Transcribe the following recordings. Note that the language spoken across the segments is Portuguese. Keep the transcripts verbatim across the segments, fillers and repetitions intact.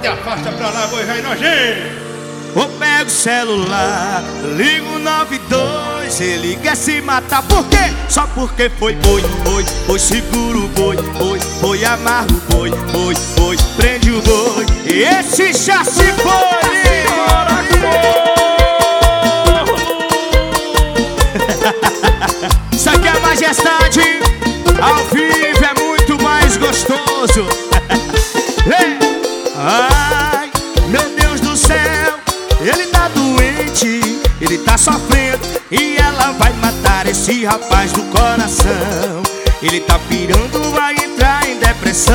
te afasta pra lá, boi velho nojento. Eu pego o celular, ligo nove dois, ele quer se matar. Por quê? Só porque foi boi, boi, boi, segura o boi, boi, boi, amarra o boi, boi, boi, prende o boi. E esse já se foi. Isso aqui é majestade, ao vivo é muito mais gostoso. Ai, meu Deus do céu, ele tá doente, ele tá sofrendo, e ela vai matar esse rapaz do coração. Ele tá pirando, vai entrar em depressão.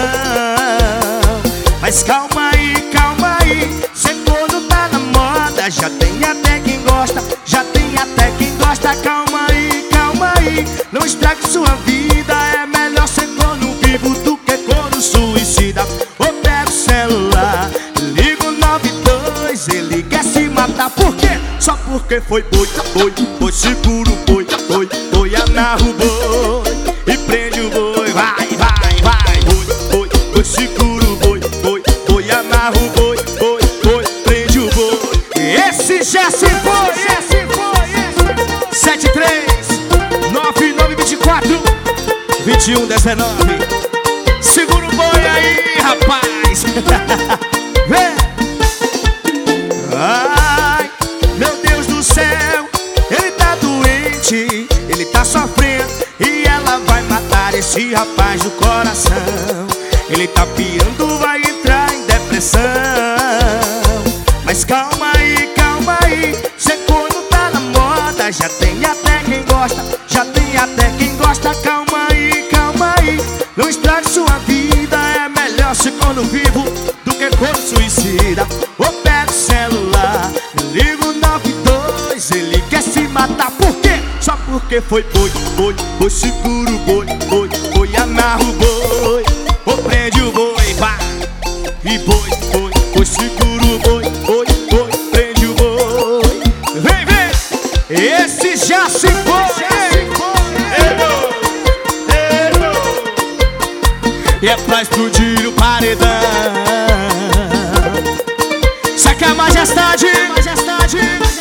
Mas calma aí, calma aí, ser corno tá na moda. Já tem até quem gosta, já tem até quem gosta. Calma aí, calma aí, não estrague sua vida. É melhor ser corno vivo do que corno suicida. Eu pego o celular, ligo nove dois, ele quer se matar. Por quê? Só porque foi boi, boi, boi, segura o boi, boi, boi, amarra o boi e prende o boi. Vai, vai, vai, boi, boi, boi, segura o boi, boi, boi, amarra o boi, boi, boi, prende o boi. Esse já se foi, esse foi, sete três nove nove dois quatro vinte e um dezenove. Segura o boi aí, rapaz. Vem. Ai, meu Deus do céu, ele tá doente, ele tá sofrendo, e ela vai matar esse rapaz do coração. Ele tá piando, vai entrar em depressão. Mas calma aí, calma aí, ser corno tá na moda. Já tem até quem gosta, já tem até quem gosta. Calma aí, calma aí, não estrague sua vida. É melhor ser corno vivo do que corno suicida. Eu pego o celular, ligo nove dois, ele quer se matar. Por quê? Só porque foi boi, boi, boi, segura o boi, boi, boi, amarra o boi, ou prende o boi, vai. E boi, boi, boi, segura o boi, boi, boi, prende o boi. Vem, vem, esse já se foi. E é pra explodir o paredão. Isso aqui é a majestade, majestade.